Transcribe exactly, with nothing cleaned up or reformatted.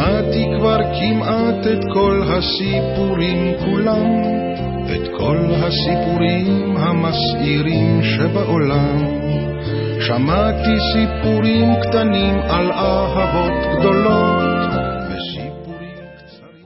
שמעתי כבר כמעט את כל הסיפורים כולם, את כל הסיפורים המסעירים שבעולם. שמעתי סיפורים קטנים על אהבות גדולות,